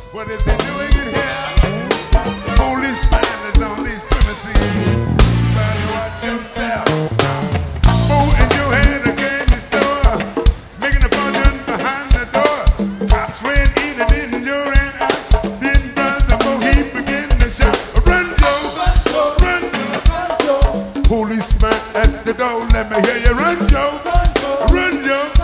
What is he doing in here? Policeman is on these premises. Better watch yourself. Oh, and you had a candy store, making a fortune behind the door. Cops ran in and in your hand out. Then brother, before he began to shout, run, Joe, run, Joe. Policeman at the door, let me hear you run, Joe, run, Joe.